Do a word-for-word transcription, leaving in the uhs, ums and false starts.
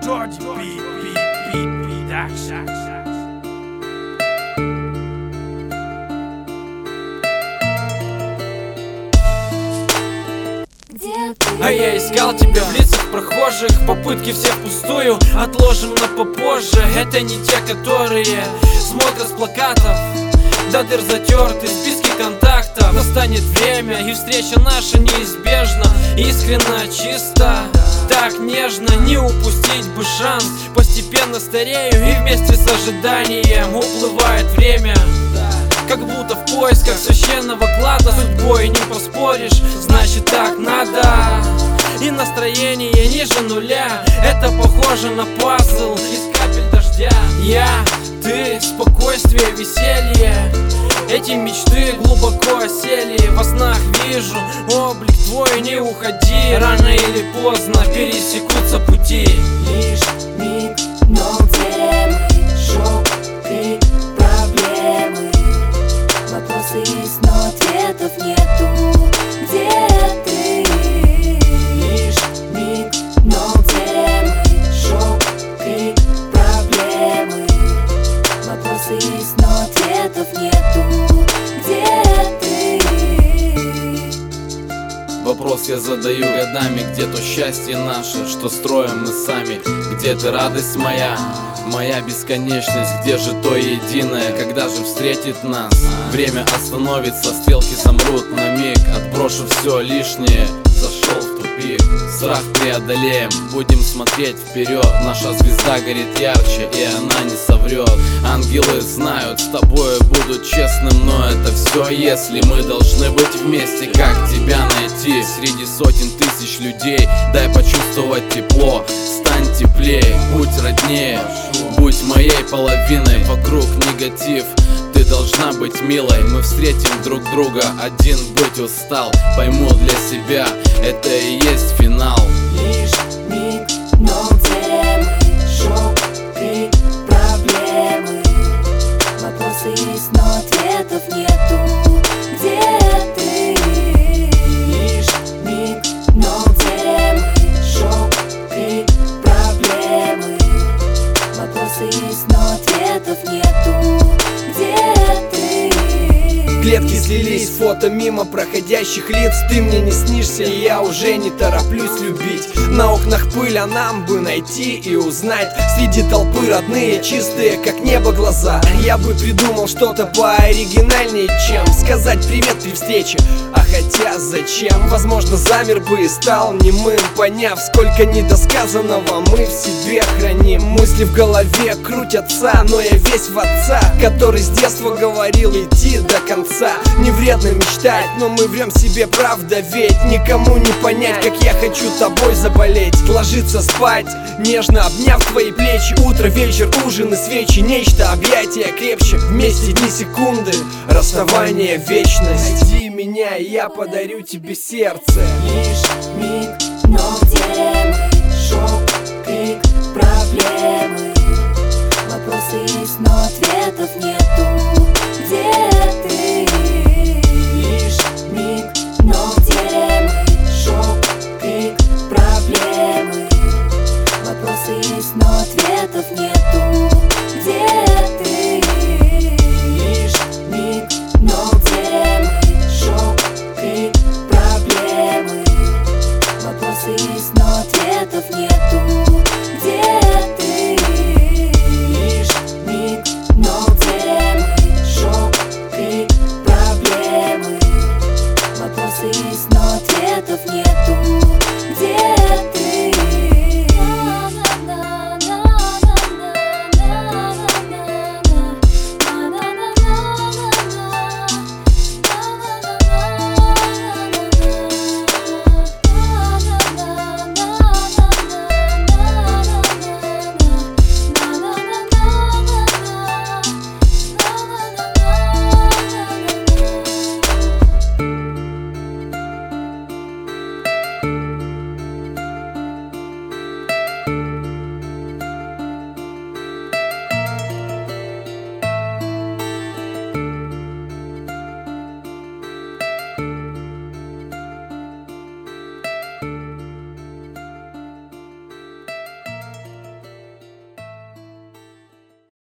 Dirty beat, beat, beat, beat, action. А я искал тебя в лицах прохожих, попытки все впустую, отложим на попозже. Это не те, которые смотрят с плакатов, до дыр затерты списки контактов. Настанет время, и встреча наша неизбежна, искренно, чисто, так нежно. Не упустить бы шанс, постепенно старею, и вместе с ожиданием уплывает время. Как будто в поисках священного клада, судьбой не поспоришь, значит так надо. И настроение ниже нуля, это похоже на пазл из капель дождя. Я, ты, спокойствие, веселье, эти мечты глубоко осели. Во снах вижу облик твой, не уходи, рано или поздно пересекутся пути. Лишь миг, но где мы? Шок и проблемы. Вопросы есть, но ответов нету. Где ты? Лишь миг, но где мы? Шок и проблемы. Вопросы есть, но ответов нету. Где ты? Вопрос я задаю годами, где то счастье наше, что строим мы сами? Где ты, радость моя, моя бесконечность? Где же то единое, когда же встретит нас? Время остановится, стрелки замрут на миг. Отброшу все лишнее, зашел в тупик. Страх преодолеем, будем смотреть вперед. Наша звезда горит ярче, и она не соврет. Ангелы знают, с тобой буду честным, но это все если мы должны быть вместе. Как тебя найти среди сотен тысяч людей? Дай почувствовать тепло, стань теплее, будь роднее, будь моей половиной. Вокруг негатив, ты должна быть милой. Мы встретим друг друга, один быть устал. Пойму для себя, это и есть финал. Лишь миг, но где мы? Шок и проблемы. Вопросы есть, но ответов нету. Где ты? Лишь миг, но где мы? Шок и проблемы. Вопросы есть, но ответов нету. Где ты? Клетки слились, фото мимо проходящих лиц. Ты мне не снишься, и я уже не тороплюсь любить. На окнах пыль, а нам бы найти и узнать среди толпы родные, чистые, как небо, глаза. Я бы придумал что-то пооригинальнее, чем сказать привет при встрече. А хотя зачем? Возможно, замер бы и стал немым, поняв, сколько недосказанного мы в себе храним. Мысли в голове крутятся, но я весь в отца, который с детства говорил идти до конца. Не вредно мечтать, но мы врем себе, правда, ведь никому не понять, как я хочу тобой заболеть. Ложиться спать, нежно обняв твои плечи. Утро, вечер, ужин и свечи, нечто, объятия крепче. Вместе дни, секунды, расставание, вечность. Найди меня, и я подарю тебе сердце. Лишь миг, но